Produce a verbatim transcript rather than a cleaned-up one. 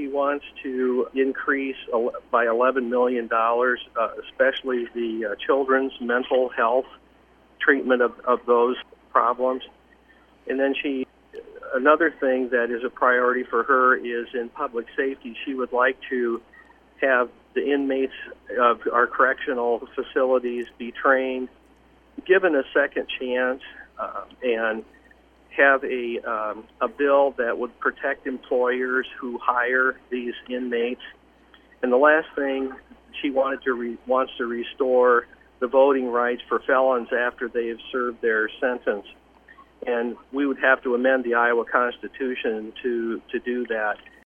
wants to increase el- by eleven million dollars, uh, especially the uh, children's mental health treatment of, of those problems. And then she, another thing that is a priority for her is in public safety. She would like to have the inmates of our correctional facilities be trained, given a second chance, uh, and have a um, a bill that would protect employers who hire these inmates. And the last thing, she wanted to re- wants to restore the voting rights for felons after they have served their sentence. And we would have to amend the Iowa Constitution to to do that.